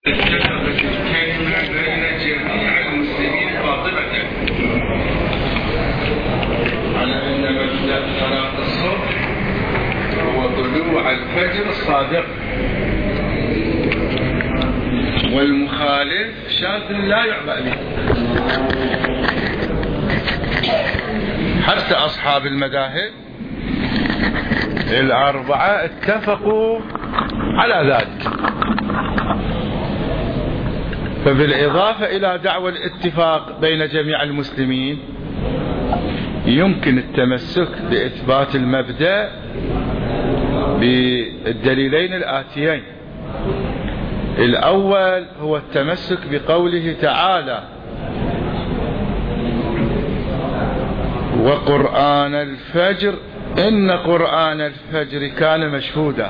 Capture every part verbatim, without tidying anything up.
اتفقت الكلمة بين جميع المسلمين قاطبة على أن مبدأ صلاة الصبح هو طلوع الفجر الصادق، والمخالف شاذ لا يعبأ به. حتى أصحاب المذاهب الأربعة اتفقوا على ذلك. فبالإضافة إلى دعوى الاتفاق بين جميع المسلمين يمكن التمسك بإثبات المبدأ بالدليلين الآتيين. الأول هو التمسك بقوله تعالى: وقرآن الفجر إن قرآن الفجر كان مشهودا.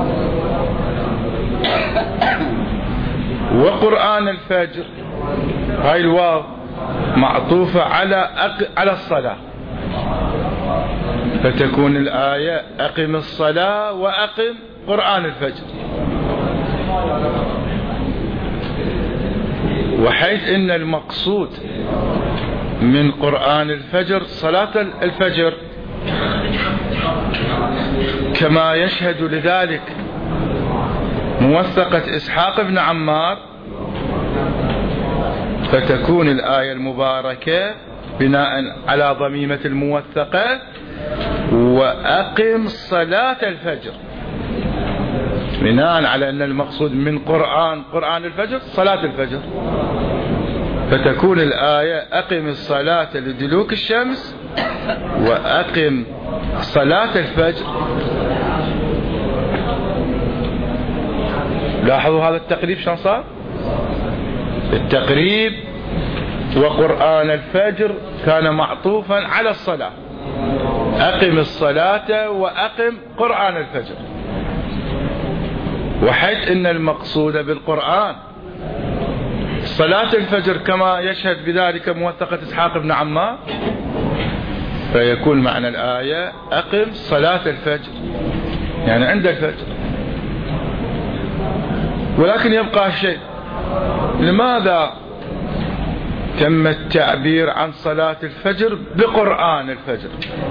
وقرآن الفجر هاي الواو معطوفة على على الصلاة، فتكون الآية أقم الصلاة وأقم قرآن الفجر. وحيث إن المقصود من قرآن الفجر صلاة الفجر كما يشهد لذلك موثقة إسحاق بن عمار، فتكون الآية المباركة بناء على ضميمة الموثقة وأقم صلاة الفجر، بناء على أن المقصود من قرآن قرآن الفجر صلاة الفجر، فتكون الآية أقم الصلاة لدلوك الشمس وأقم صلاة الفجر. لاحظوا هذا التقريب شلون صار؟ التقريب وقرآن الفجر كان معطوفا على الصلاة، أقم الصلاة وأقم قرآن الفجر. وحيث إن المقصود بالقرآن صلاة الفجر كما يشهد بذلك موثقة إسحاق بن عمار، فيكون معنى الآية أقم صلاة الفجر يعني عند الفجر. ولكن يبقى شيء، لماذا تم التعبير عن صلاة الفجر بقرآن الفجر؟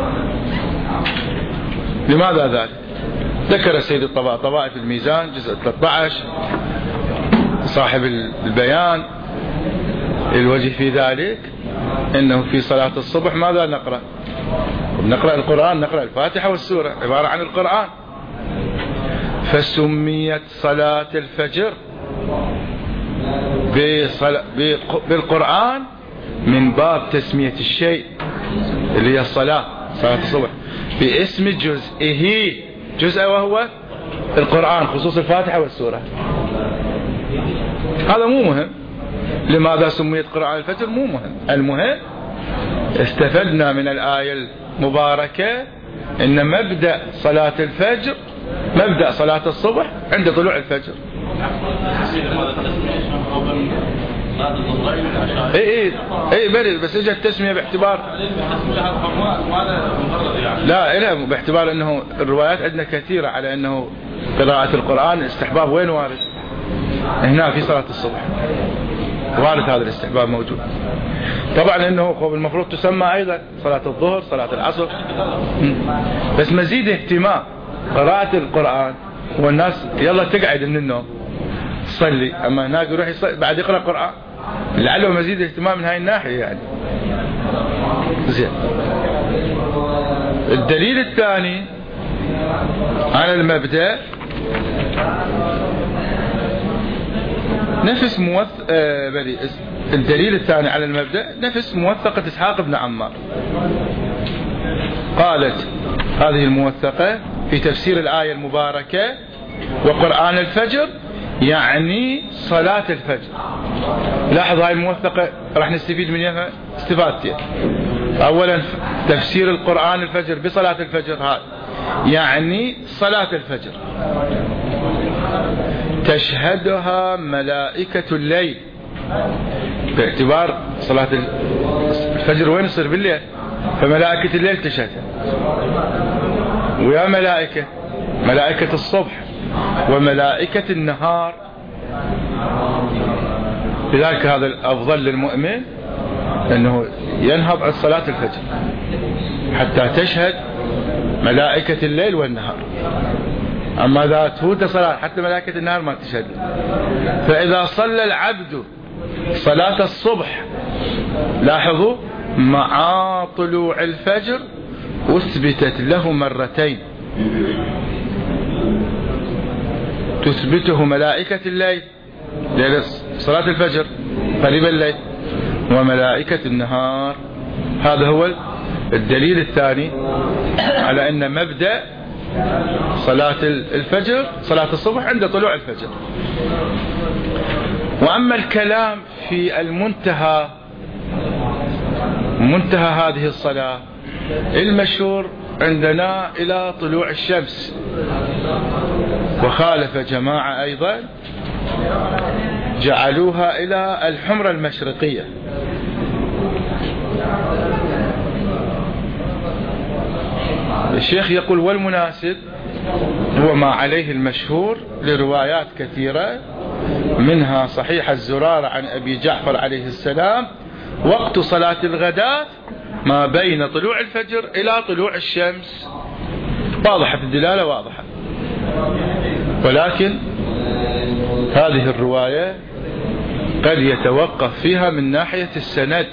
لماذا ذلك؟ ذكر السيد الطباطبائي في الميزان جزء ثلاثة عشر صاحب البيان الوجه في ذلك انه في صلاة الصبح ماذا نقرأ؟ نقرأ القرآن، نقرأ الفاتحة والسورة عبارة عن القرآن، فسميت صلاة الفجر بالقرآن من باب تسمية الشيء اللي هي الصلاة، صلاة الصبح، باسم جزئه، جزء وهو القرآن، خصوص الفاتحة والسورة. هذا مو مهم لماذا سميت قرآن الفجر، مو مهم. المهم استفدنا من الآية المباركة ان مبدأ صلاة الفجر مبدأ صلاة الصبح عند طلوع الفجر. اي اي اي بلد، بس اجت التسمية باعتبار لا إله باعتبار انه الروايات عندنا كثيرة على انه قراءة القرآن استحباب وين وارد؟ هنا في صلاة الصبح وارد هذا الاستحباب موجود. طبعا انه المفروض تسمى ايضا صلاة الظهر، صلاة العصر، بس مزيد اهتمام قراءة القرآن والناس يلا تقعد من النوم تصلي، اما هناك يروح يصلي بعد يقرأ قرآن، لعله مزيد اهتمام من هاي الناحية يعني. زين. الدليل الثاني على المبدأ نفس موث... آه بلي الدليل الثاني على المبدأ نفس موثقة إسحاق بن عمار. قالت هذه الموثقة في تفسير الآية المباركة وقرآن الفجر يعني صلاة الفجر. لاحظ هاي الموثقة راح نستفيد منها استفادتين. أولا تفسير القرآن الفجر بصلاة الفجر هذا يعني صلاة الفجر تشهدها ملائكة الليل، باعتبار صلاة الفجر وين يصير؟ بالليل، فملائكة الليل تشهدها. ويا ملائكة ملائكة الصبح وملائكة النهار لذلك هذا الأفضل للمؤمن أنه ينهض عن صلاة الفجر حتى تشهد ملائكة الليل والنهار. أما إذا تفوت صلاة حتى ملائكة النهار ما تشهد. فإذا صلى العبد صلاة الصبح، لاحظوا، مع طلوع الفجر أثبتت له مرتين، تثبته ملائكة الليل ليلة صلاة الفجر قريب الليل، وملائكة النهار. هذا هو الدليل الثاني على أن مبدأ صلاة الفجر صلاة الصبح عند طلوع الفجر. وأما الكلام في المنتهى، منتهى هذه الصلاة المشهور عندنا إلى طلوع الشمس، وخالف جماعة أيضا جعلوها إلى الحمرة المشرقية. الشيخ يقول والمناسب هو ما عليه المشهور لروايات كثيرة، منها صحيح الزرارة عن أبي جعفر عليه السلام وقت صلاة الغداء ما بين طلوع الفجر إلى طلوع الشمس، واضحة الدلالة واضحة. ولكن هذه الرواية قد يتوقف فيها من ناحية السند،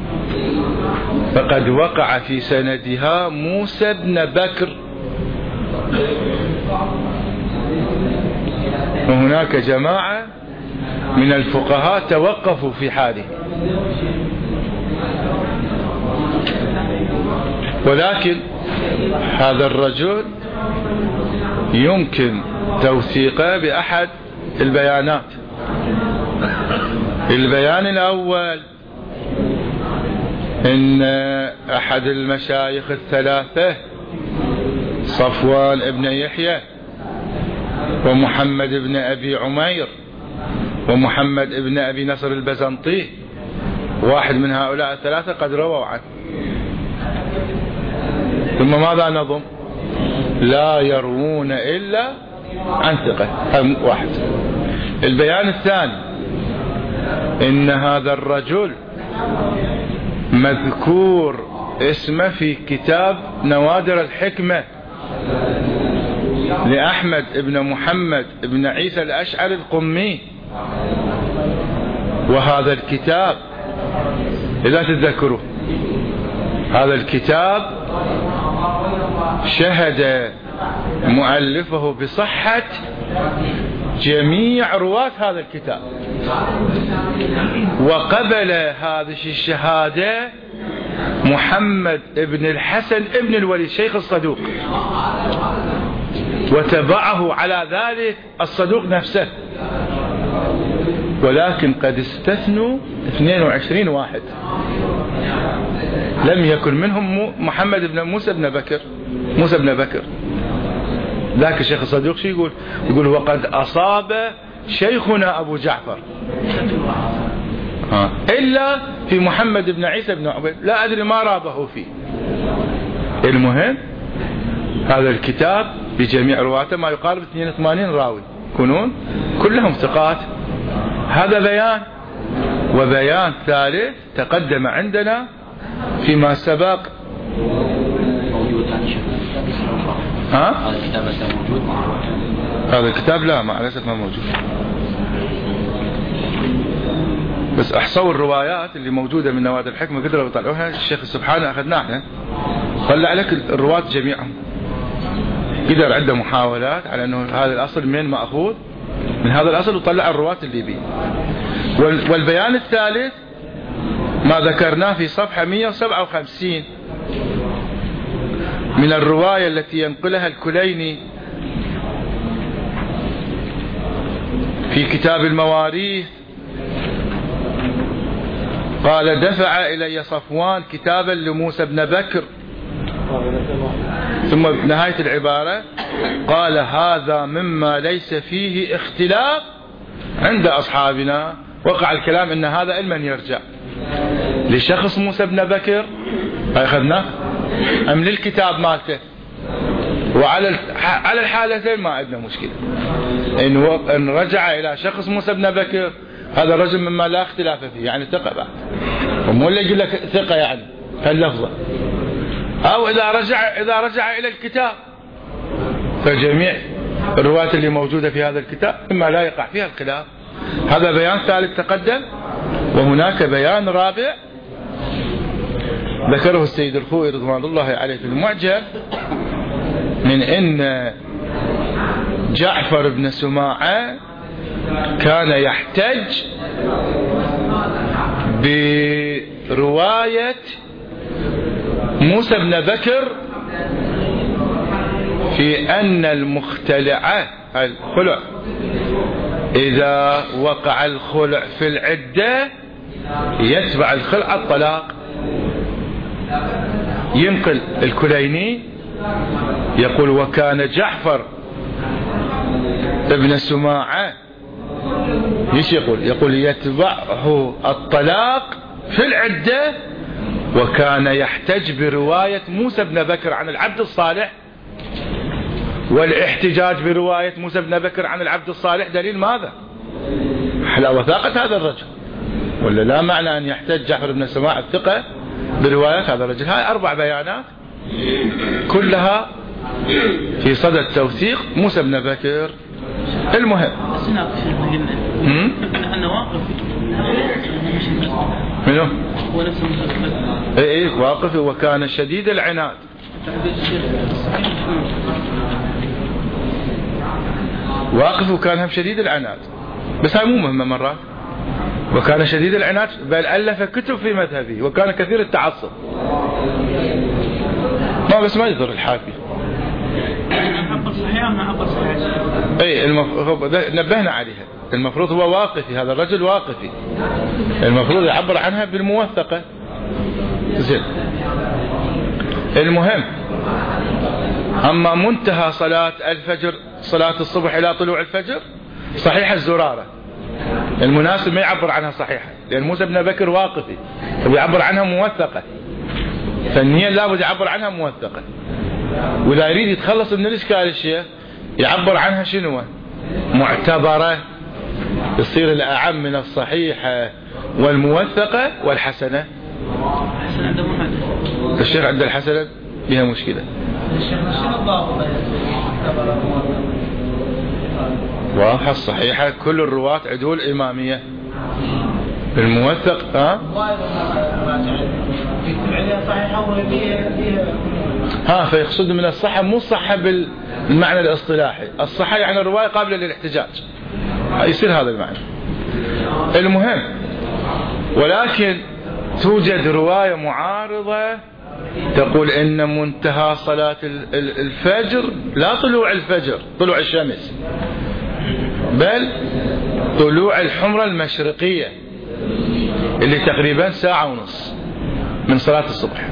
فقد وقع في سندها موسى بن بكر، وهناك جماعة من الفقهاء توقفوا في حاله. ولكن هذا الرجل يمكن توثيقه بأحد البيانات. البيان الأول إن أحد المشايخ الثلاثة صفوان ابن يحيى ومحمد ابن أبي عمير ومحمد ابن أبي نصر البزنطي، واحد من هؤلاء الثلاثة قد رووا عنه. ثم ماذا نظم؟ لا يروون إلا عن ثقة، واحد. البيان الثاني إن هذا الرجل مذكور اسمه في كتاب نوادر الحكمة لأحمد ابن محمد ابن عيسى الأشعري القمي، وهذا الكتاب إذا تتذكروا هذا الكتاب شهد مؤلفه بصحة جميع رواة هذا الكتاب، وقبل هذه الشهادة محمد ابن الحسن ابن الوليد شيخ الصدوق، وتبعه على ذلك الصدوق نفسه. ولكن قد استثنوا اثنين وعشرين واحد لم يكن منهم محمد بن موسى بن بكر موسى بن بكر. ذاك الشيخ الصدوق شو يقول؟ يقول وقد أصاب شيخنا أبو جعفر ها. إلا في محمد بن عيسى بن عبيد لا أدري ما رابه فيه. المهم هذا الكتاب بجميع رواته ما يقارب اثنين وثمانين راوي يكونون كلهم ثقات. هذا بيان. وبيان ثالث تقدم عندنا فيما سبق. ها؟ هذا الكتاب موجود؟ هذا الكتاب لا مع الأسف ما موجود، بس أحصوا الروايات اللي موجودة من نوادر الحكمة قدروا يطلعوها. الشيخ سبحانه أخذناها احنا، طلع لك الرواة جميعهم، قدر عنده محاولات على أنه هذا الأصل من مأخوذ من هذا الأصل، وطلع الرواة اللي بيه. والبيان الثالث ما ذكرناه في صفحة مئة وسبعة وخمسين من الرواية التي ينقلها الكليني في كتاب المواريث. قال دفع إلي صفوان كتابا لموسى بن بكر، ثم بنهاية العبارة قال هذا مما ليس فيه اختلاف عند أصحابنا. وقع الكلام ان هذا علما يرجع لشخص موسى بن بكر أخذناه أم للكتاب مالته. وعلى على الحالتين ما عندنا مشكلة، إن رجع إلى شخص موسى بن بكر هذا الرجل مما لا اختلاف فيه، يعني ثقة بعد، ومو اللي يقول لك ثقة يعني هاللفظة. أو إذا رجع إذا رجع إلى الكتاب، فجميع الروايات اللي موجودة في هذا الكتاب مما لا يقع فيها الخلاف. هذا بيان ثالث تقدم. وهناك بيان رابع ذكره السيد الخوئي رضوان الله عليه في المعجم، من إن جعفر بن سماعة كان يحتج برواية موسى بن بكر في أن المختلعة الخلع إذا وقع الخلع في العدة يتبع الخلع الطلاق. ينقل الكليني يقول: وكان جعفر ابن سماعة ايش يقول؟ يقول يتبعه الطلاق في العدة، وكان يحتج برواية موسى بن بكر عن العبد الصالح. والاحتجاج برواية موسى بن بكر عن العبد الصالح دليل ماذا؟ على وثاقة هذا الرجل، ولا لا معنى أن يحتج جعفر بن سماعة الثقة برواية هذا الرجل. هاي أربع بيانات كلها في صدد توثيق موسى بن بكر. المهم منو؟ اي اي واقف. وكان شديد العناد. واقف وكان هم شديد العناد، بس هاي مو مهمة مرات. وكان شديد العناد، بل ألف كتب في مذهبه، وكان كثير التعصب. ما بس ما يضر الحافي. اي المفروض نبهنا عليها. المفروض هو واقفي، هذا الرجل واقفي، المفروض يعبر عنها بالموثقة. زين. المهم، أما منتهى صلاة الفجر، صلاة الصبح إلى طلوع الفجر، صحيح الزرارة المناسب ما يعبر عنها صحيحة، لأن موسى بن بكر واقفي ويعبر عنها موثقة، فالنية لابد يعبر عنها موثقة. وإذا يريد يتخلص من الإشكال الشيء يعبر عنها شنو؟ معتبرة، يصير الأعم من الصحيحة والموثقة والحسنة. الشيخ عند الحسنة بها مشكلة. واضحة الصحيحة كل الرواة عدول إمامية. الموثق ها ها فيقصد من الصحة مو الصحة بالمعنى الاصطلاحي، الصحة يعني الرواية قابلة للاحتجاج، يصير هذا المعنى. المهم، ولكن توجد رواية معارضة تقول إن منتهى صلاة الفجر لا طلوع الفجر، طلوع الشمس، بل طلوع الحمرة المشرقية اللي تقريبا ساعة ونص من صلاة الصبح.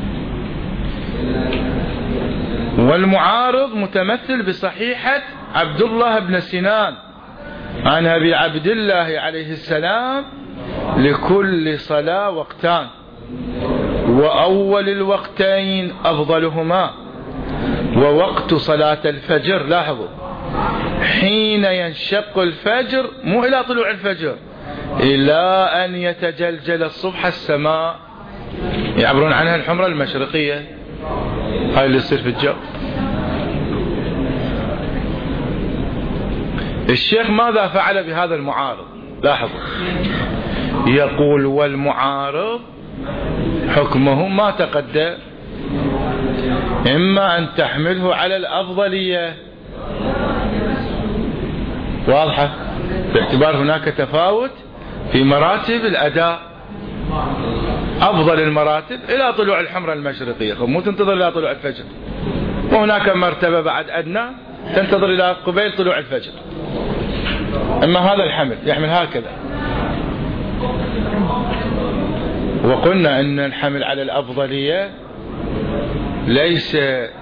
والمعارض متمثل بصحيحة عبد الله بن سنان عن أبي عبد الله عليه السلام: لكل صلاة وقتان، وأول الوقتين أفضلهما، ووقت صلاة الفجر، لاحظوا، حين ينشق الفجر، مو إلى طلوع الفجر، إلى أن يتجلجل الصبح السماء. يعبرون عنها الحمرة المشرقية، هاي اللي يصير في الجو. الشيخ ماذا فعل بهذا المعارض؟ لاحظوا، يقول: والمعارض حكمه ما تقدم، إما أن تحمله على الأفضلية، واضحة، باعتبار هناك تفاوت في مراتب الأداء. أفضل المراتب إلى طلوع الحمرة المشرقية، مو تنتظر إلى طلوع الفجر، وهناك مرتبة بعد أدنى تنتظر إلى قبيل طلوع الفجر. أما هذا الحمل يحمل هكذا. وقلنا أن الحمل على الأفضلية ليس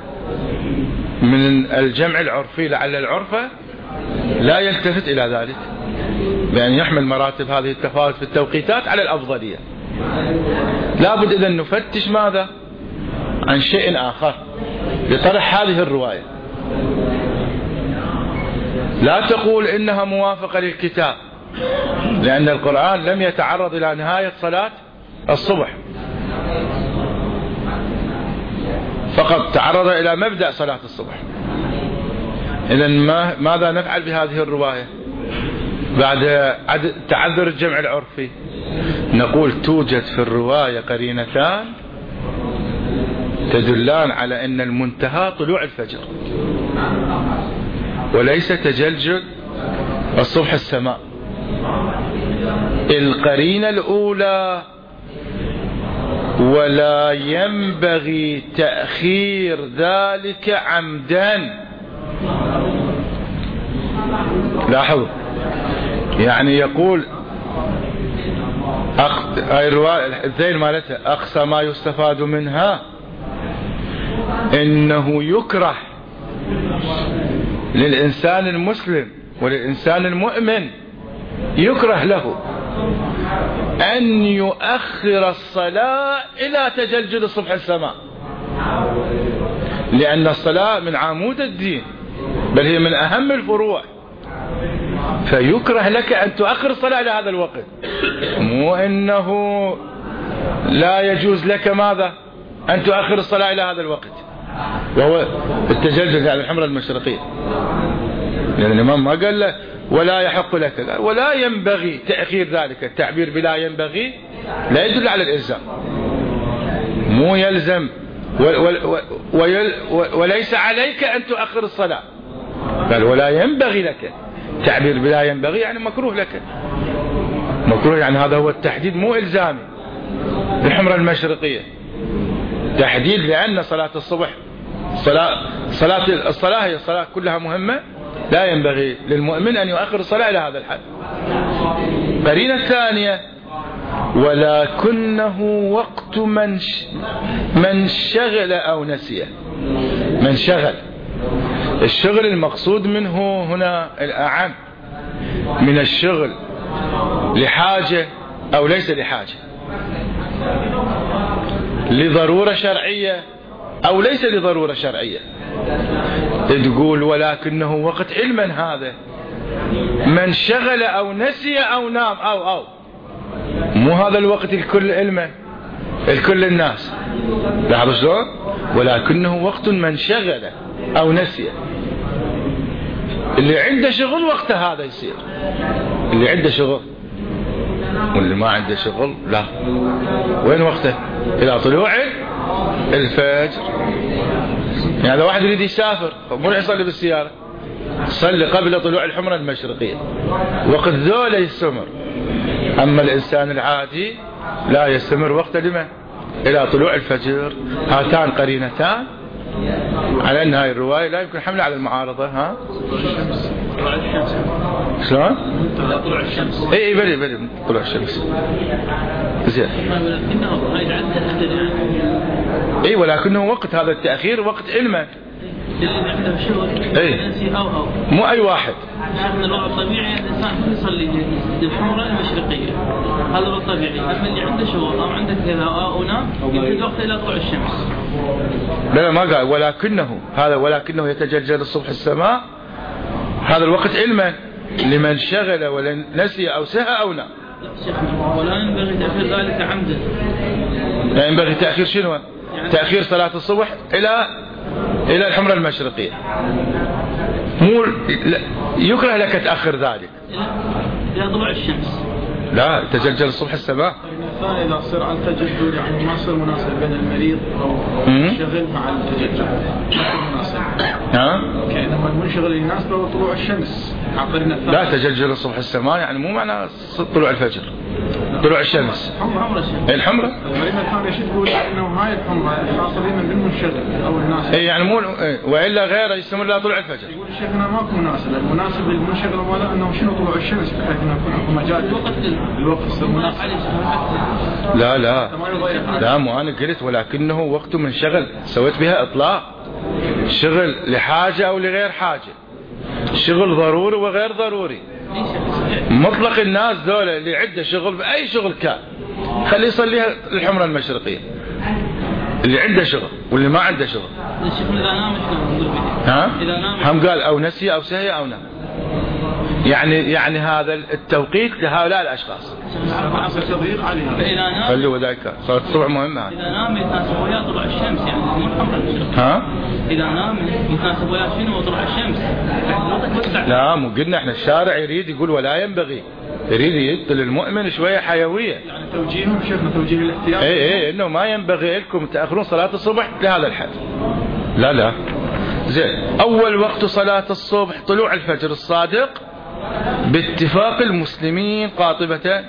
من الجمع العرفي، لعل العرفة لا يلتفت إلى ذلك، بأن يحمل مراتب هذه التفاوت في التوقيتات على الأفضلية. لابد إذن نفتش ماذا عن شيء آخر لطرح هذه الرواية. لا تقول إنها موافقة للكتاب، لأن القرآن لم يتعرض إلى نهاية صلاة الصبح، فقط تعرض إلى مبدأ صلاة الصبح. إذن ما ماذا نفعل بهذه الرواية بعد تعذر الجمع العرفي؟ نقول توجد في الرواية قرينتان تدلان على أن المنتهى طلوع الفجر وليس تجلجل الصبح السماء. القرينة الأولى: ولا ينبغي تأخير ذلك عمدا. لاحظوا، يعني يقول أخ... هاي الرواية الذيل مالتها أقصى ما يستفاد منها إنه يكره للإنسان المسلم وللإنسان المؤمن، يكره له أن يؤخر الصلاة إلى تجلجل الصبح السماء، لأن الصلاة من عمود الدين، بل هي من أهم الفروع، فيكره لك أن تؤخر الصلاة إلى هذا الوقت. مو إنه لا يجوز لك ماذا أن تؤخر الصلاة إلى هذا الوقت، وهو التجلجل يعني الحمرة المشرقية، لأن الإمام ما قال له ولا يحق لك، قال ولا ينبغي تأخير ذلك. التعبير بلا ينبغي لا يدل على الإلزام، مو يلزم وليس عليك أن تؤخر الصلاة، قال ولا ينبغي لك. تعبير بلا ينبغي يعني مكروه لك، مكروه يعني هذا هو التحديد، مو إلزامي. الحمرة المشرقية تحديد، لأن صلاة الصبح صلاة صلاة الصلاة هي الصلاة كلها مهمة، لا ينبغي للمؤمن أن يؤخر الصلاة إلى هذا الحد. قرينة الثانية: ولكنه وقت من من شغل أو نسي. من شغل، الشغل المقصود منه هنا الأعم من الشغل لحاجة أو ليس لحاجة، لضرورة شرعية أو ليس لضرورة شرعية. تقول ولكنه وقت علما، هذا من شغل أو نسي أو نام أو أو مو هذا الوقت الكل علما الكل الناس. لاحظوا شلون؟ ولكنه وقت من شغل أو نسي. اللي عنده شغل وقته هذا يصير، اللي عنده شغل، واللي ما عنده شغل لا. وين وقته؟ إلى طلوع الفجر. يعني إذا واحد يريد يسافر مو راح يصلي بالسيارة، صلي قبل طلوع الحمرة المشرقية، وقت ذولا يستمر. أما الإنسان العادي لا يستمر وقته لمن؟ إلى طلوع الفجر. هاتان قرينتان على أن هاي الرواية لا يمكن حملها على المعارضة. ها شلون؟ طلوع الشمس. اي اي بلي بلي طلوع الشمس. زين. اي ولكنه وقت هذا التأخير وقت علمه. اي مو اي واحد. من الوضع الطبيعي الانسان يصلي للحمرة المشرقية، هذا هو الطبيعي. اما اللي عنده شغل او عنده كذا او نام يمكن وقت الى طلوع الشمس. لا ما قال ولكنه، هذا ولكنه يتجلجل الصبح السماء، هذا الوقت علما لمن شغل ولا نسي او سهى او نام. ولا ينبغي تأخير ذلك عمدا. لا ينبغي تأخير شنو؟ يعني تأخير صلاة الصبح الى الى الحمرة المشرقية. مو يكره لك تأخر ذلك الى طلوع الشمس. لا تجلجل الصبح السماء. الثاني إذا صار على التجلجل يعني ما صار مناسب بين المريض أو منشغل مع التجلجل، ما مناسب. ها؟ كأنما المنشغل الناس لو طلوع الشمس. لا تجلجل الصبح السماء يعني مو معنى طلوع الفجر، طلوع الشمس. الحمرة. القرينة الثانية شو تقول؟ إنه هاي الحمرة خاصة من بالمنشغل أو الناس. إيه يعني مو وإلا غيره يستمر لا طلوع الفجر. يقول الشيخنا ماكو مناسب، المناسب للمنشغل ولا إنه شنو طلوع الشمس بحيث إنه يكون أكو مجال الوقت الوقت المناسب. لا لا لا مو أنا قلت ولكنه وقت منشغل، سويت بها إطلاق. شغل لحاجة أو لغير حاجة، شغل ضروري وغير ضروري. مطلق الناس ذولا اللي عنده شغل بأي شغل كان خليه يصليها الحمرة المشرقية، اللي عنده شغل واللي ما عنده شغل. الشيخ إذا نام ها؟ هم قال أو نسي أو سهي أو نام. يعني يعني هذا التوقيت لهؤلاء الأشخاص. خلوا ذلك صلاة الصبح مهمة. إذا نام يتناسب وياه طلوع الشمس يعني مو الحمراء. ها؟ إذا نام يتناسب وياه شنو طلوع الشمس. لا مو قلنا احنا الشارع يريد يقول ولا ينبغي، يريد يدخل المؤمن شوية حيوية. يعني توجيههم شيخنا توجيه الاحتياط. اي اي انه ما ينبغي لكم تأخرون صلاة الصبح لهذا الحد. لا لا. زين، أول وقت صلاة الصبح طلوع الفجر الصادق باتفاق المسلمين قاطبة.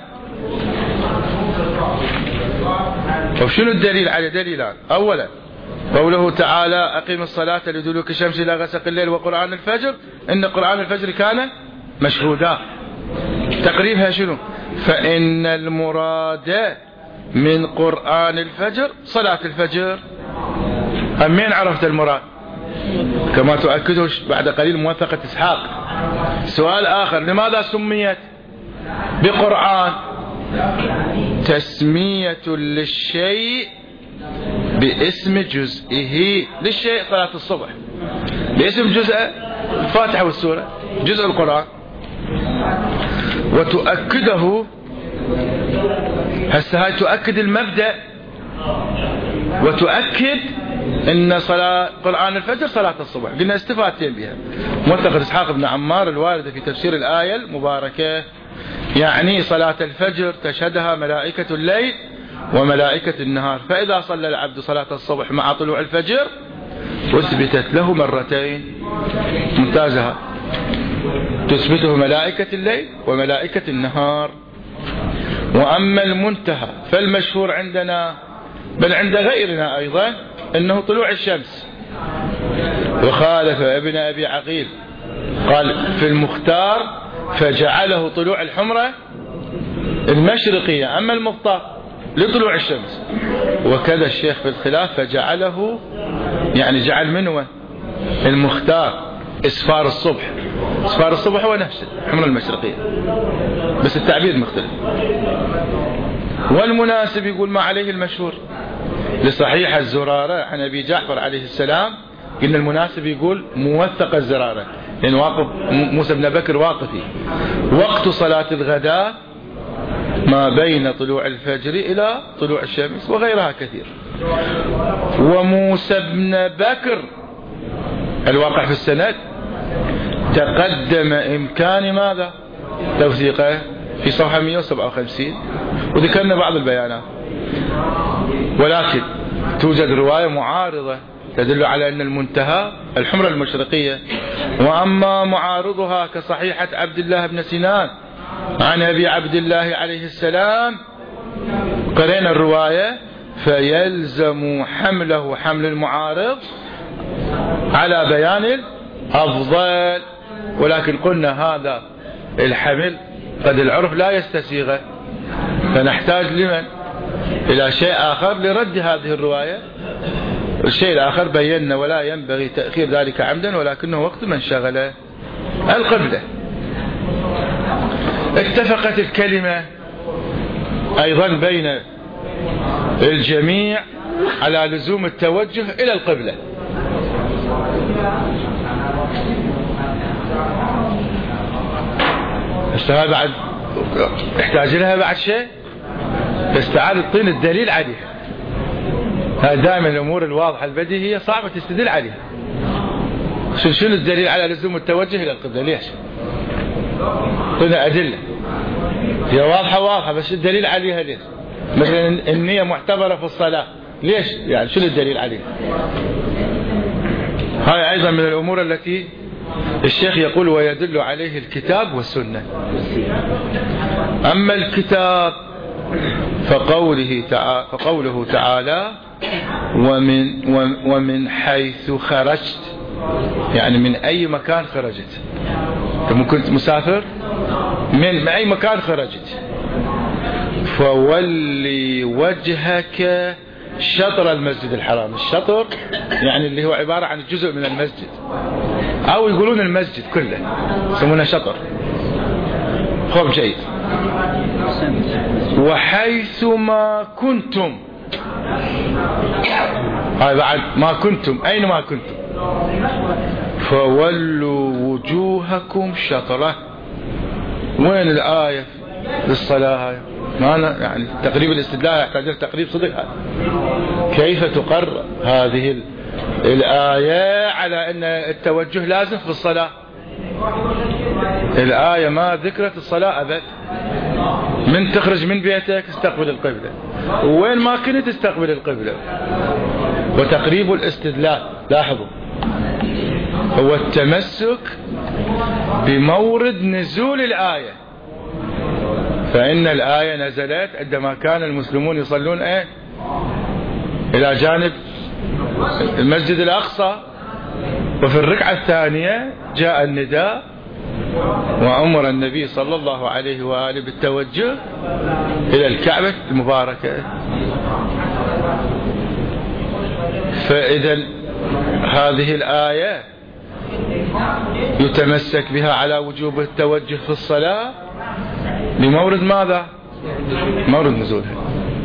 وشنو الدليل على دليلان؟ أولا قوله تعالى أقيم الصلاة لدلوك الشمس إلى غسق الليل وقرآن الفجر، إن قرآن الفجر كان مشهودا. تقريبها شنو؟ فإن المراد من قرآن الفجر صلاة الفجر. أمين عرفت المراد؟ كما تؤكده بعد قليل موثقة إسحاق. سؤال آخر، لماذا سميت بقرآن؟ تسمية للشيء باسم جزئه. للشيء صلاة الصبح باسم جزء الفاتحة والسورة، جزء القرآن. وتؤكده هسه هاي تؤكد المبدأ، وتؤكد ان صلاة قرآن الفجر صلاة الصبح. قلنا استفادتين بها. موثق إسحاق بن عمار الواردة في تفسير الآية المباركة، يعني صلاة الفجر تشهدها ملائكة الليل وملائكة النهار، فإذا صلى العبد صلاة الصبح مع طلوع الفجر أثبتت له مرتين. ممتازها، تثبته ملائكة الليل وملائكة النهار. وأما المنتهى فالمشهور عندنا بل عند غيرنا أيضا أنه طلوع الشمس. وخالف ابن أبي عقيل قال في المختار فجعله طلوع الحمرة المشرقية، أما المختار لطلوع الشمس. وكذا الشيخ في الخلاف فجعله يعني جعل منه المختار اسفار الصبح. اسفار الصبح هو نفسه الحمرة المشرقية بس التعبير مختلف. والمناسب يقول ما عليه المشهور لصحيح الزرارة عن أبي جعفر عليه السلام. قلنا المناسب يقول موثق الزرارة لأن واقف موسى بن بكر واقفي. وقت صلاة الغداء ما بين طلوع الفجر إلى طلوع الشمس، وغيرها كثير. وموسى بن بكر الواقع في السند تقدم إمكان ماذا توثيقه في صفحة مئة وسبعة وخمسين، وذكرنا بعض البيانات. ولكن توجد رواية معارضة تدل على أن المنتهى الحمرة المشرقية. وأما معارضها كصحيحة عبد الله بن سنان عن أبي عبد الله عليه السلام قرينا الرواية فيلزم حمله حمل المعارض على بيان الأفضل. ولكن قلنا هذا الحمل قد العرف لا يستسيغه، فنحتاج لمن إلى شيء آخر لرد هذه الرواية. الشيء الآخر بينا ولا ينبغي تأخير ذلك عمدا، ولكنه وقت من شغل القبلة. اتفقت الكلمة أيضا بين الجميع على لزوم التوجه إلى القبلة. اشتغل بعد احتاج لها بعد شيء، بس تعال الطين الدليل عليها. هذا دائما الأمور الواضحة البديهية صعبة تستدل عليها. شنو الدليل على لزوم التوجه إلى القبلة؟ ليش؟ طينا أدلة هي واضحة واضحة، بس الدليل عليها ليش؟ مثلا النية معتبرة في الصلاة، ليش؟ يعني شنو الدليل عليها؟ هاي أيضا من الأمور التي الشيخ يقول ويدل عليه الكتاب والسنة. أما الكتاب فقوله تعالى, فقوله تعالى ومن, ومن حيث خرجت، يعني من أي مكان خرجت. كم كنت مسافر من أي مكان خرجت. فولي وجهك شطر المسجد الحرام. الشطر يعني اللي هو عبارة عن جزء من المسجد، أو يقولون المسجد كله يسمونه شطر. خب جيد. وحيث ما كنتم، هاي بعد ما كنتم، أين ما كنتم. فولوا وجوهكم شطره. وين الآية للصلاة هاي؟ ما أنا يعني تقريب الاستدلال يحتاج تقريب صدق هذا. كيف تقر هذه الآية على أن التوجه لازم في الصلاة؟ الآية ما ذكرت الصلاة أبد. من تخرج من بيتك استقبل القبلة، وين ما كنت استقبل القبلة. وتقريب الاستدلال لاحظوا هو التمسك بمورد نزول الآية. فإن الآية نزلت عندما كان المسلمون يصلون ايه إلى جانب المسجد الأقصى، وفي الركعة الثانية جاء النداء وأمر النبي صلى الله عليه وآله بالتوجه إلى الكعبة المباركة. فإذا هذه الآية يتمسك بها على وجوب التوجه في الصلاة بمورد ماذا؟ مورد نزولها.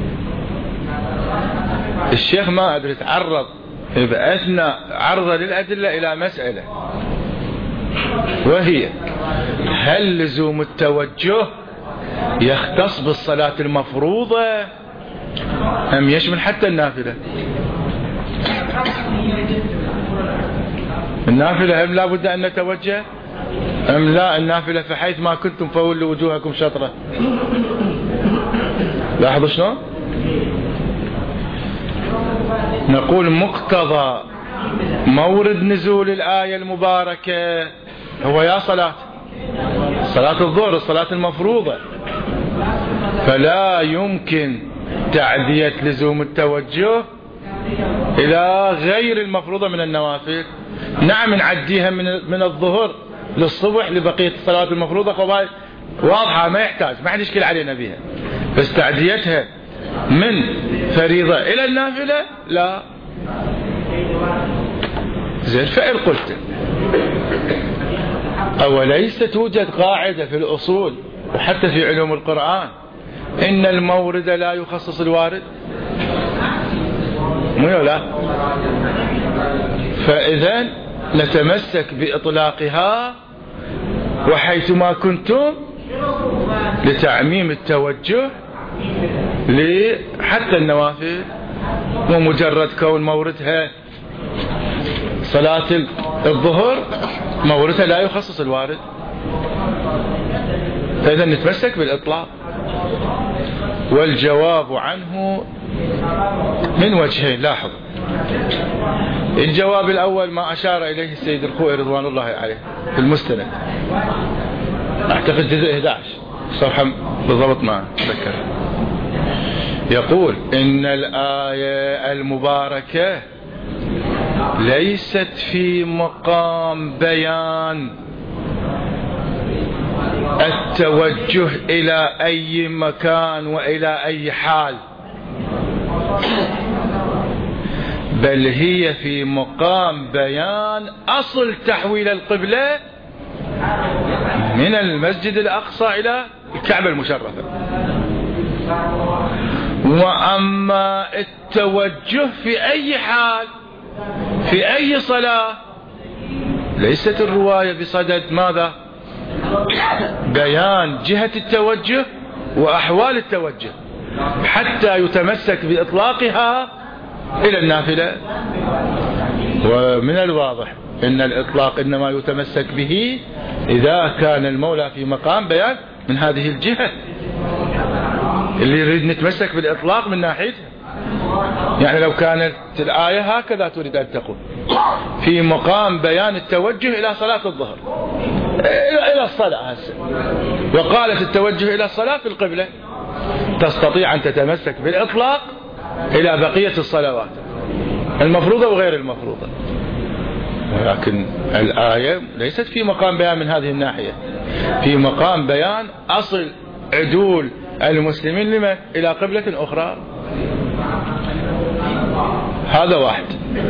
الشيخ ما أدري تعرض بأثناء عرضه للأدلة إلى مسألة، وهي هل لزوم التوجه يختص بالصلاة المفروضة أم يشمل حتى النافلة؟ النافلة أم لا بد أن نتوجه أم لا النافلة فحيث ما كنتم فولوا وجوهكم شطرة؟ لاحظوا شنو نقول مقتضى مورد نزول الآية المباركة هو يا صلاة صلاة الظهر الصلاة المفروضة، فلا يمكن تعدية لزوم التوجه إلى غير المفروضة من النوافل. نعم نعديها من من الظهر للصبح لبقية الصلاة المفروضة فضائل واضحة ما يحتاج ما حد يشكل علينا بها، بس تعديتها من فريضة إلى النافلة لا. زين فإن قلت أوليس توجد قاعدة في الأصول وحتى في علوم القرآن إن المورد لا يخصص الوارد؟ مو لا. فإذا نتمسك بإطلاقها وحيثما كنتم لتعميم التوجه حتى النوافل، ومجرد كون موردها صلاة الظهر موردها لا يخصص الوارد. فإذا نتمسك بالإطلاق. والجواب عنه من وجهين. لاحظ الجواب الأول ما أشار إليه السيد الخوئي رضوان الله عليه في المستند، أعتقد جزء أحد عشر صفحة بالضبط ما أتذكر، يقول إن الآية المباركة ليست في مقام بيان التوجه إلى أي مكان وإلى أي حال، بل هي في مقام بيان أصل تحويل القبلة من المسجد الأقصى إلى الكعبة المشرفة. وأما التوجه في أي حال في أي صلاة ليست الرواية بصدد ماذا؟ بيان جهة التوجه وأحوال التوجه حتى يتمسك بإطلاقها إلى النافلة. ومن الواضح أن الإطلاق إنما يتمسك به إذا كان المولى في مقام بيان من هذه الجهة اللي يريد نتمسك بالإطلاق من ناحيتها. يعني لو كانت الآية هكذا تريد أن تقول في مقام بيان التوجه إلى صلاة الظهر إلى الصلاة هسه، وقالت التوجه إلى الصلاة في القبلة، تستطيع أن تتمسك بالإطلاق إلى بقية الصلوات المفروضة وغير المفروضة. ولكن الآية ليست في مقام بيان من هذه الناحية، في مقام بيان أصل عدول المسلمين لمن؟ إلى قبلة أخرى. هذا واحد.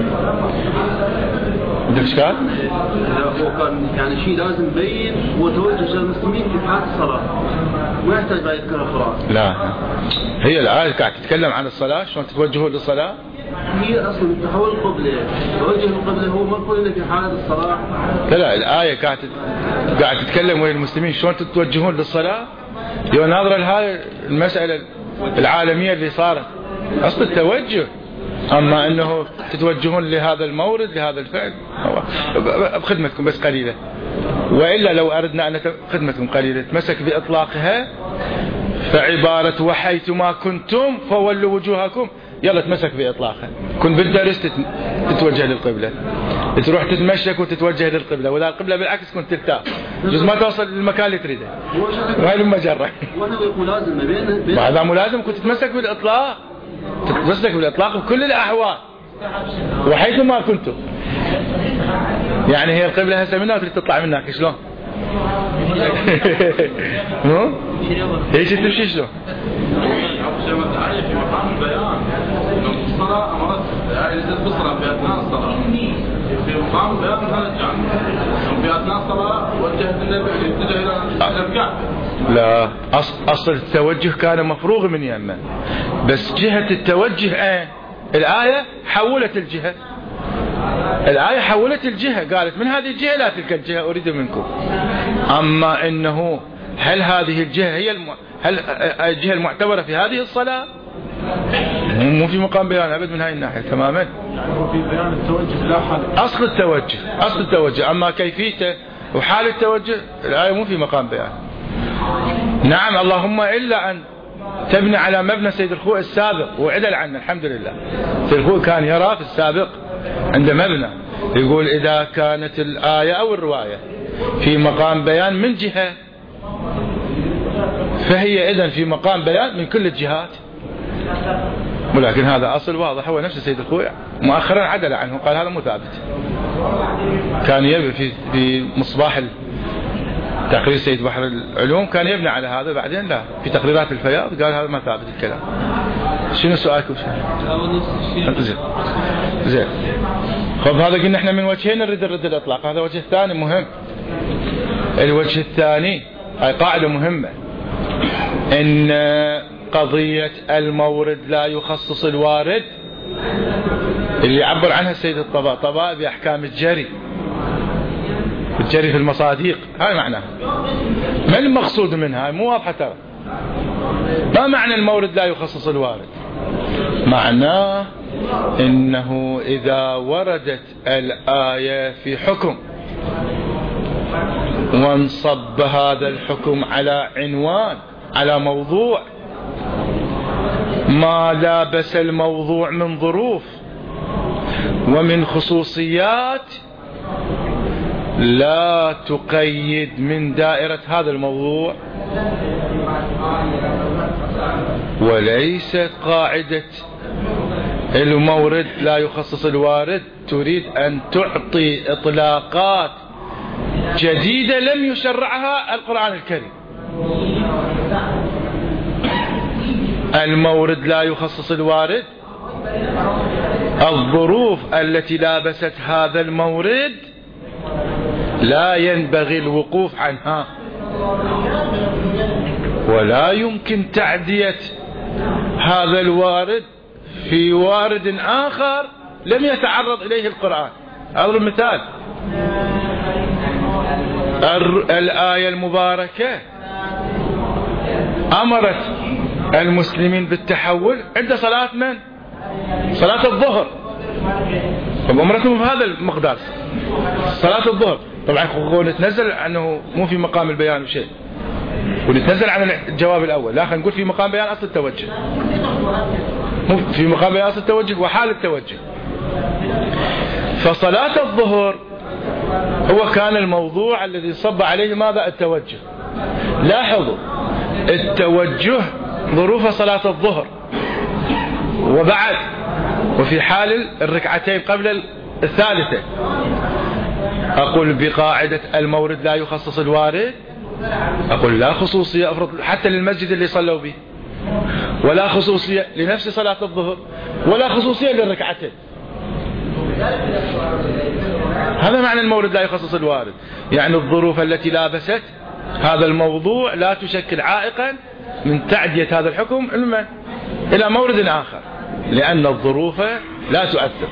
عندك إشكال؟ هو كان يعني شيء لازم يبين هو توجه المسلمين في حال الصلاة، ما يحتاج بعد يذكر القرآن. لا، هي الآية قاعد تتكلم عن الصلاة، شلون تتوجهوا للصلاة. هي أصلا تحول القبلة، توجه القبلة هو ما يكون إلا في حالة الصلاة. لا لا، الآية قاعد قاعد تتكلم وين المسلمين شلون تتوجهون للصلاة. يو ناظرة لهذه المسألة العالمية اللي صارت، أصل التوجه. أما أنه تتوجهون لهذا المورد لهذا الفعل بخدمتكم بس قليلة، وإلا لو أردنا أن خدمتكم قليلة تمسك بإطلاقها، فعبارة وحيثما كنتم فولوا وجوهكم، يلا تمسك بإطلاقها. كن بالدرس تتوجه للقبلة، تروح تتمشك وتتوجه للقبلة، وإذا القبلة بالعكس كنت ترتاح جزء ما توصل للمكان اللي تريده. وهي المجرة هذا ملازم كنت تتمسك بالإطلاق، تتمسك بالإطلاق بكل الأحوال وحيثما كنتم. يعني هي القبلة هسه منها وتريد تطلع منها شلون؟ مو؟ ايش تمشي شلون؟ في مقام البيان الصلاة أمرت بالصلاة في أثناء الصلاة، في مقام البيان هذا الجانب في أثناء الصلاة وجهت النبي يتجه إلى الكعبة. لا، أصل التوجه كان مفروغ من يمه، بس جهة التوجه ايه؟ الآية حولت الجهة، الآية حولت الجهة، قالت من هذه الجهة لا تلك الجهة أريد منكم. أما إنه هل هذه الجهة هي الم... هل الجهة المعتبرة في هذه الصلاة؟ مو في مقام بيان أبد من هاي الناحية تماما. في بيان التوجه لا حال. أصل التوجه، أصل التوجه، أما كيفيته وحال التوجه الآية مو في مقام بيان. نعم، اللهم إلا أن تبني على مبنى سيد الخوئ السابق وعدل عنه الحمد لله. سيد الخوئ كان يرى في السابق عند مبنى يقول إذا كانت الآية أو الرواية في مقام بيان من جهة فهي إذن في مقام بيان من كل الجهات. ولكن هذا أصل واضح، هو نفس سيد الخوئ مؤخرا عدل عنه قال هذا مو ثابت. كان يبني في في مصباح تقرير سيد بحر العلوم كان يبني على هذا، بعدين لا في تقريرات الفياض قال هذا ما ثابت الكلام. شنو سؤالكم؟ زين زين خب هذا قلنا احنا من وجهين نريد نرد الاطلاق، هذا وجه ثاني مهم. الوجه الثاني هاي قاعدة مهمة، ان قضية المورد لا يخصص الوارد اللي يعبر عنها السيد الطباطبائي بأحكام الجري، الجري في المصاديق، هاي معناها. ما المقصود منها؟ هاي مو واضحة ترى. ما معنى المورد لا يخصص الوارد؟ معناه انه اذا وردت الآية في حكم وانصب هذا الحكم على عنوان على موضوع ما لابس الموضوع من ظروف ومن خصوصيات لا تقيد من دائرة هذا الموضوع، وليست قاعدة المورد لا يخصص الوارد تريد أن تعطي إطلاقات جديدة لم يشرعها القرآن الكريم. المورد لا يخصص الوارد، الظروف التي لابست هذا المورد لا ينبغي الوقوف عنها، ولا يمكن تعدية هذا الوارد في وارد آخر لم يتعرض إليه القرآن. أضرب مثال، الآية المباركة أمرت المسلمين بالتحول عند صلاة من؟ صلاة الظهر. طب أمرتهم بهذا المقدار صلاة الظهر. طبعا نتنزل عنه مو في مقام البيان شيء، ونتنزل عن الجواب الأول، لا خلينا نقول في مقام بيان أصل التوجه، مو في مقام بيان أصل التوجه وحال التوجه. فصلاة الظهر هو كان الموضوع الذي صب عليه ماذا؟ التوجه. لاحظوا التوجه ظروف صلاة الظهر وبعد وفي حال الركعتين قبل الثالثة. أقول بقاعدة المورد لا يخصص الوارد، أقول لا خصوصية أفرض حتى للمسجد اللي صلوا به، ولا خصوصية لنفس صلاة الظهر، ولا خصوصية للركعتين. هذا معنى المورد لا يخصص الوارد، يعني الظروف التي لابست هذا الموضوع لا تشكل عائقا من تعدية هذا الحكم إلى مورد آخر، لأن الظروف لا تؤثر.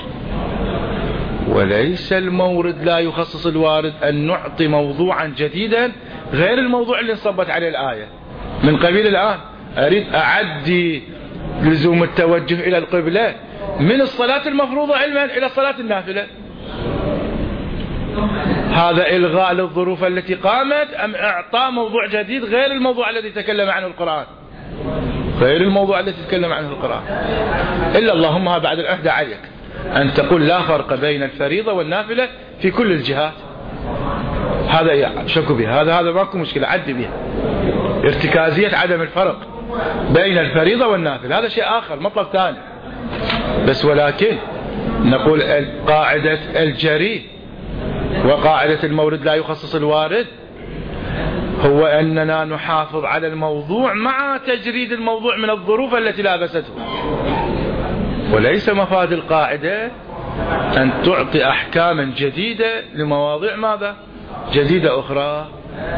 وليس المورد لا يخصص الوارد أن نعطي موضوعا جديدا غير الموضوع اللي انصبت عليه الآية. من قبيل الآن أريد أعدي لزوم التوجه إلى القبلة من الصلاة المفروضة علما إلى صلاة النافلة، هذا إلغاء للظروف التي قامت أم إعطاء موضوع جديد غير الموضوع الذي تكلم عنه القرآن، غير الموضوع الذي تكلم عنه القرآن. إلا اللهم بعد العهد عليك أن تقول لا فرق بين الفريضة والنافلة في كل الجهات. هذا شكوا بها، هذا هذا ماكو مشكلة، عدي بها ارتكازية عدم الفرق بين الفريضة والنافلة، هذا شيء آخر مطلب ثاني. بس ولكن نقول قاعدة الجري وقاعدة المورد لا يخصص الوارد هو أننا نحافظ على الموضوع مع تجريد الموضوع من الظروف التي لابسته، وليس مفاد القاعدة أن تعطي أحكاما جديدة لمواضيع ماذا جديدة أخرى،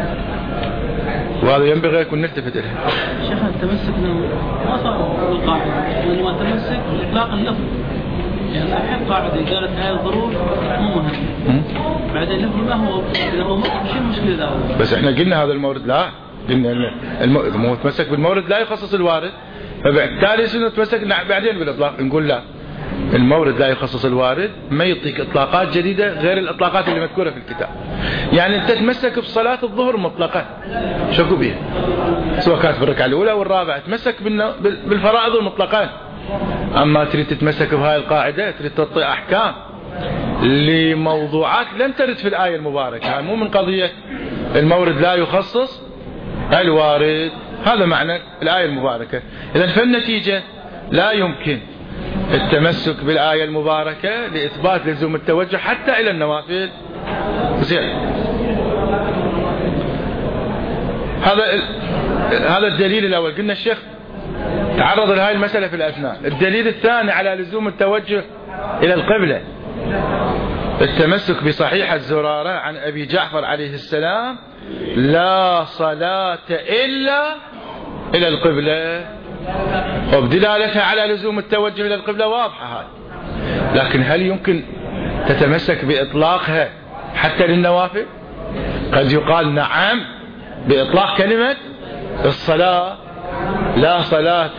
وهذا ينبغي يكون نلتفت إليه. شيخ التمسك ما صار القاعدة، وإنما التمسك إطلاق اللفظ، يعني صحيح القاعدة قالت هاي الظروف مو مهم، بعد اللفظ ما هو إذا هو شو المشكلة ذا؟ بس إحنا قلنا هذا المورد لا، قلنا المو تمسك بالمورد لا يخصص الوارد، فبالتالي شنو نتمسك بعدين بالإطلاق نقول لا، المورد لا يخصص الوارد، ما يعطيك إطلاقات جديدة غير الإطلاقات اللي مذكورة في الكتاب. يعني أنت تتمسك بصلاة الظهر مطلقا شكو بيها، سواء كانت بالركعة الأولى والرابعة، تمسك بالفرائض مطلقا. أما تريد تتمسك بهاي القاعدة، تريد تعطي أحكام لموضوعات لم ترد في الآية المباركة، يعني مو من قضية المورد لا يخصص الوارد، هذا معنى الآية المباركة. إذن فالنتيجة لا يمكن التمسك بالآية المباركة لإثبات لزوم التوجه حتى إلى النوافل. زين، هذا هذا الدليل الأول. قلنا الشيخ تعرض لهذه المسألة في الأثناء. الدليل الثاني على لزوم التوجه إلى القبلة التمسك بصحيح الزرارة عن أبي جعفر عليه السلام: لا صلاة إلا إلى القبلة، وبدلالتها على لزوم التوجه إلى القبلة واضحة هاي. لكن هل يمكن تتمسك بإطلاقها حتى للنوافل؟ قد يقال نعم بإطلاق كلمة الصلاة: لا صلاة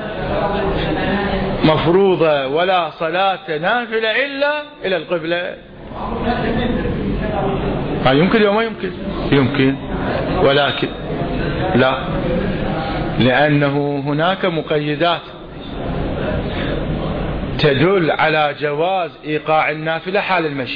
مفروضة ولا صلاة نافلة إلا إلى القبلة. هل يمكن أو ما يمكن؟ يمكن، ولكن لا، لأنه هناك مقيدات تدل على جواز إيقاع النافلة حال المشي.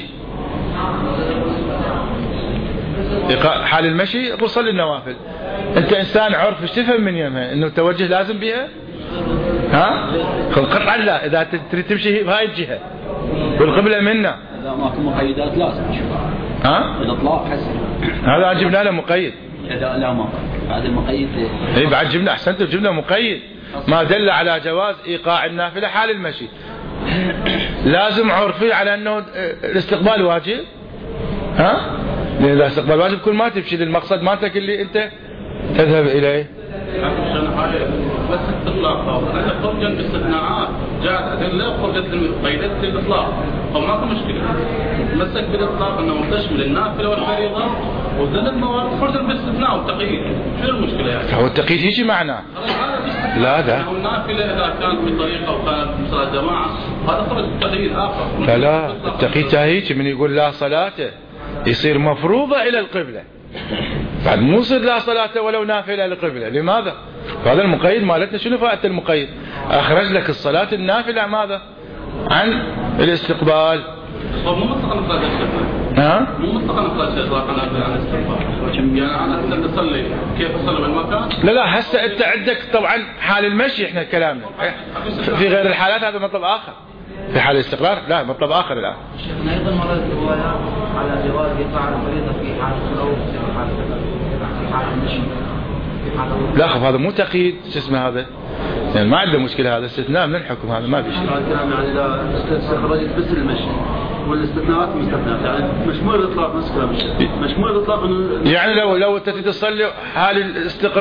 حال المشي تصلي النوافل، أنت إنسان عرف، ايش تفهم من يمها؟ إنه التوجه لازم بها؟ ها؟ قطعا لا، إذا تريد تمشي بهاي الجهة والقبلة منا إذا ماكو مقيدات لازم ها؟ الإطلاق حسن، هذا جبنا له مقيد. إذا لا ما بعد المقيد اي بعد جبنا، احسنت، جبنا مقيد ما دل على جواز ايقاع النافله حال المشي. لازم عرفي على انه الاستقبال واجب، ها؟ لان اذا استقبال واجب كل ما تمشي للمقصد مالتك اللي انت تذهب اليه. بس الاطلاق انا خرجا باستثناءات جاءت ادله خرجت قيدت الاطلاق، فما في مشكله تمسك بالاطلاق انه تشمل النافله والفريضه، وذل الموارد خرجا باستثناء والتقييد. شو المشكله يعني؟ هو التقييد يجي معنا. لا لا، النافله اذا كانت بطريقه وكانت صلاه جماعه هذا خرج تقييد اخر. لا لا، التقييد هيجي من يقول لا صلاه يصير مفروضه الى القبله، بعد مو يصير لا صلاه ولو نافله للقبله. لماذا؟ هذا المقيد مالتنا شنو فائدة المقيد؟ أخرج لك الصلاة النافلة ماذا؟ عن الاستقبال. مو مستقل صلاة الاستقبال. ها؟ مو مستقل صلاة النافلة عن الاستقبال. يعني أنا أقدر أصلي كيف أصلي بالمكان؟ لا لا، هسه أنت عندك طبعا حال المشي إحنا كلامنا. في غير الحالات هذا مطلب آخر. في حال الاستقرار لا، مطلب آخر الآن. شيخنا أيضا مرة الرواية على جواز إيقاع الفريضة في حال الخلوة في حال في حال المشي. لا خف، هذا مو تقييد، شو اسمه هذا؟ يعني ما عنده مشكلة، هذا استثناء من الحكم، هذا ما في شيء. يعني إذا استخرجت بس المشي والاستثناءات مستثنات، يعني مشمول الإطلاق نفس كلام الشيخ، مشمول الإطلاق إنه يعني لو لو أنت تصلي حال الاستقرار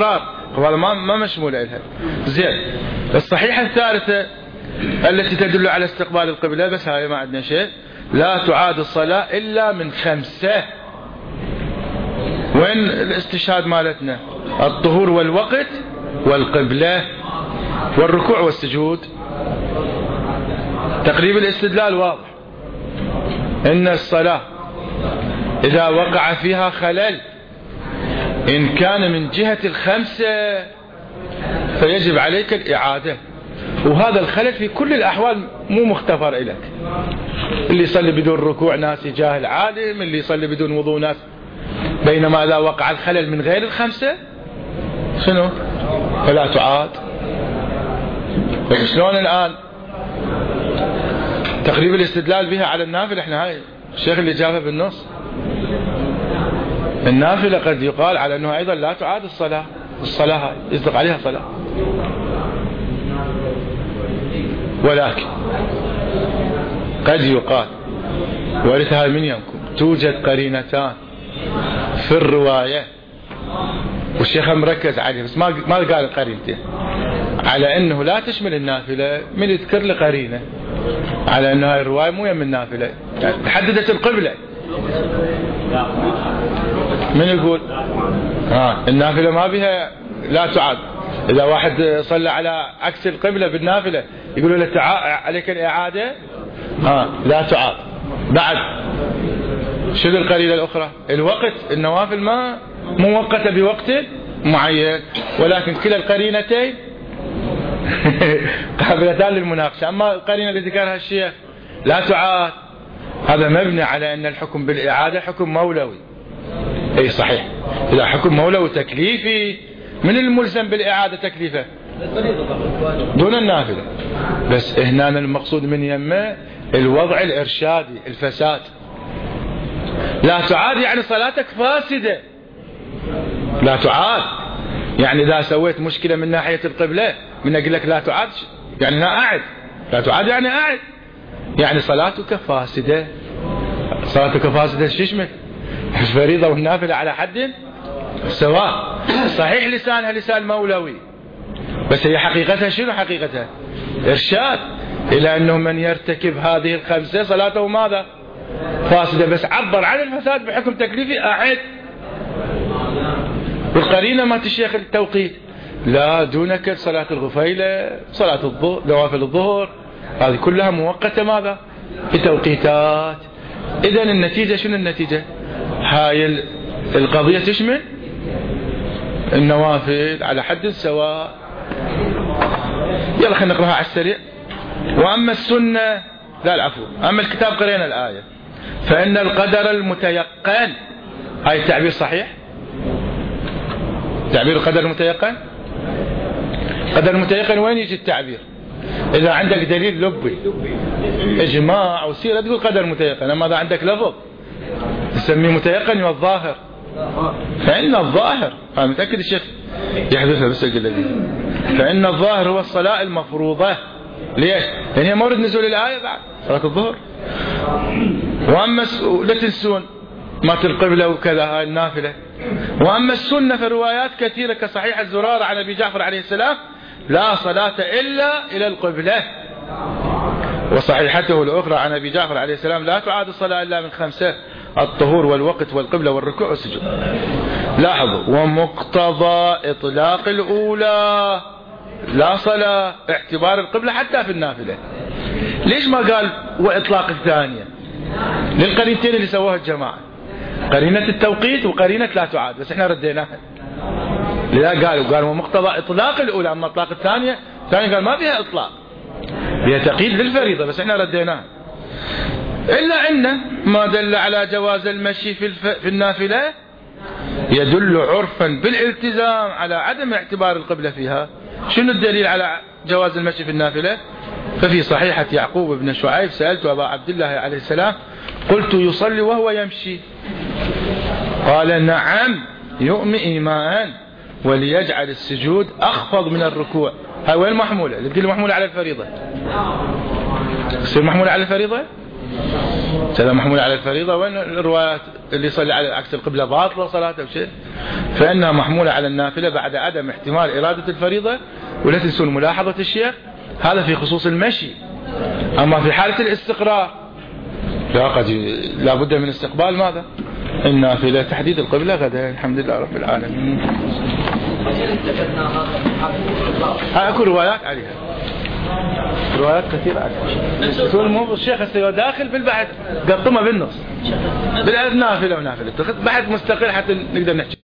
هذا ما ما مشمولة لها. زين. الصحيحة الثالثة التي تدل على استقبال القبلة، بس هاي ما عندنا شيء، لا تعاد الصلاة إلا من خمسة. وين الاستشهاد مالتنا؟ الطهور والوقت والقبلة والركوع والسجود. تقريب الاستدلال واضح، إن الصلاة إذا وقع فيها خلل إن كان من جهة الخمسة فيجب عليك الإعادة، وهذا الخلل في كل الأحوال مو مختبر إليك. اللي يصلي بدون ركوع ناس جاهل عالم، اللي يصلي بدون وضوء ناس، بينما إذا وقع الخلل من غير الخمسة شنو؟ فلا تعاد. شلون الآن تقريب الاستدلال بها على النافلة؟ احنا هاي الشيخ اللي جابها بالنص. النافلة قد يقال على أنه أيضا لا تعاد الصلاة، الصلاة هاي يصدق عليها صلاة، ولكن قد يقال ورثها من يمكن توجد قرينتان في الرواية، والشيخ مركز عليه بس ما ما قال القرينتين، على أنه لا تشمل النافلة، من يذكر لي قرينة على أن هاي الرواية مو يم النافلة، يعني تحددت القبلة. من يقول ها النافلة ما بها لا تعاد؟ إذا واحد صلى على عكس القبلة بالنافلة يقولوا له عليك الإعادة، ها لا تعاد. بعد شنو القرينة الأخرى؟ الوقت، النوافل ما موقتة بوقت معين، ولكن كلا القرينتين قابلتان للمناقشة. أما القرينة اللي ذكرها الشيخ لا تعاد، هذا مبني على أن الحكم بالإعادة حكم مولوي. أي صحيح، إذا حكم مولوي تكليفي من الملزم بالإعادة تكليفه دون النافلة. بس هنا المقصود من يمه الوضع الإرشادي، الفساد. لا تعاد يعني صلاتك فاسدة، لا تعاد يعني إذا سويت مشكلة من ناحية القبلة من أقول لك لا تعاد يعني لا أعد، لا تعاد يعني أعد، يعني صلاتك فاسدة. صلاتك فاسدة ششمك الفريضة والنافلة على حد سواء. صحيح لسانها لسان مولوي، بس هي حقيقتها شنو؟ حقيقتها إرشاد إلى أنه من يرتكب هذه الخمسة صلاته ماذا؟ فاسدة، بس عبر عن الفساد بحكم تكليفي أعد. والقرينة ما تشيخ التوقيت، لا دونك صلاة الغفيلة، صلاة الظهر، نوافل الظهر، هذه كلها مؤقتة ماذا؟ بتوقيتات. إذن النتيجة شنو النتيجة؟ هاي القضية تشمل النوافل على حد سواء. يلا خلينا نقراها على السريع. وأما السنة، لا العفو، أما الكتاب قرينا الآية، فإن القدر المتيقن، هاي التعبير صحيح؟ تعبير القدر المتيقن، قدر المتيقن وين يجي التعبير؟ إذا عندك دليل لبي إجماع أو سيرة تقول قدر متيقن، أما إذا عندك لفظ تسميه متيقن والظاهر، فإن الظاهر، أنا متأكد الشيخ يحذفها بس أقول لك، فإن الظاهر هو الصلاة المفروضة. ليش؟ لأن هي مورد نزول الآية بعد صلاة الظهر. وأما لا تنسون مات القبلة وكذا هاي النافلة. وأما السنة فروايات كثيرة كصحيح الزرارة عن أبي جعفر عليه السلام لا صلاة إلا إلى القبلة، وصحيحته الأخرى عن أبي جعفر عليه السلام لا تعاد الصلاة إلا من خمسة: الطهور والوقت والقبلة والركوع والسجود. لاحظوا، ومقتضى إطلاق الأولى لا صلاة اعتبار القبلة حتى في النافلة. ليش ما قال وإطلاق الثانية؟ للقرينتين اللي سووها الجماعة، قرينة التوقيت وقرينة لا تعاد، بس احنا رديناها. لذا قالوا قالوا ومقتضى إطلاق الأولى، أما إطلاق الثانية الثانية قال ما فيها إطلاق، فيها تقييد للفريضة، بس احنا رديناها. إلا أن ما دل على جواز المشي في, الف... في النافلة يدل عرفا بالالتزام على عدم اعتبار القبلة فيها. شنو الدليل على جواز المشي في النافلة؟ ففي صحيحة يعقوب بن شعيب سألت أبا عبد الله عليه السلام قلت يصلي وهو يمشي؟ قال نعم يؤمي إيمان وليجعل السجود أخفض من الركوع. هاي وين محمولة؟ الدليل محمولة على الفريضة، تصير محمولة على الفريضة؟ إذا محمولة على الفريضة، وإن الروايات اللي يصلي على عكس القبلة باطلة صلاته بشيء، فإنها محمولة على النافلة بعد عدم احتمال إرادة الفريضة. ولا تنسون ملاحظة الشيخ هذا في خصوص المشي. أما في حالة الاستقرار لا قد لا بد من استقبال ماذا؟ النافلة. تحديد القبلة غدا الحمد لله رب العالمين. أكو روايات عليها، روايات كثيرة عليها. سؤال مو الشيخ هسه داخل في البحث قطمه بالنص بالنافلة ونافلة بحث مستقل حتى نقدر نحكي.